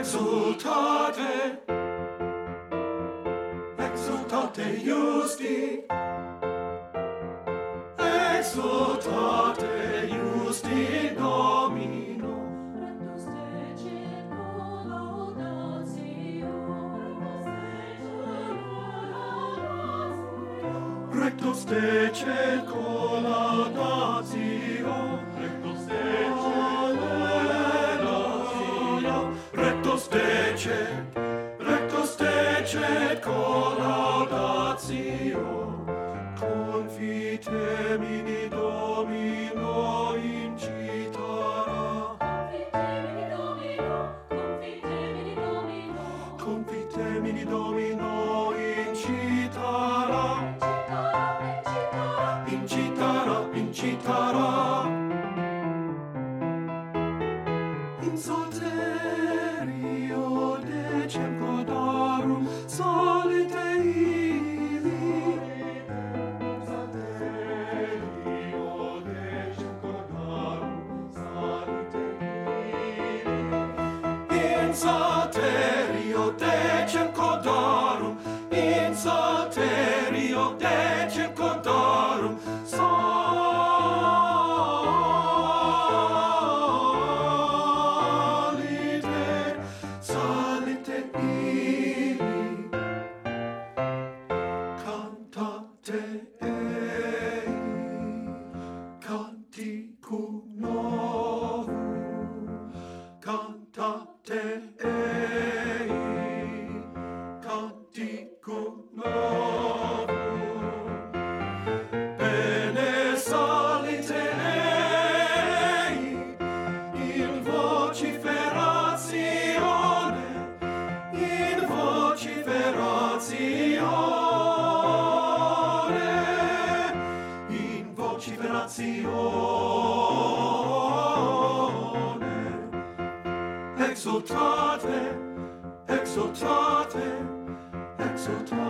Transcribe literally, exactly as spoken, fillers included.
exultate, exultate justi, exultate justi Domino. Rectus decet collaudatio, rectus decet collaudatio, rectus decet, rectus decet collaudatio. Confitemini Domino incitara, confitemini Domino incitara, incitara, incitara. In salterio decem codarum salite ili, in salterio decem codarum salite ili, in salterio decem codarum, in salterio decem codarum salite, salite ili. Cantate ei, canticum novum, cantate ei, canticum novum. Bene salite ei, in vociferazione, in vociferazione, in vociferazione. Exultate, exultate, exultate.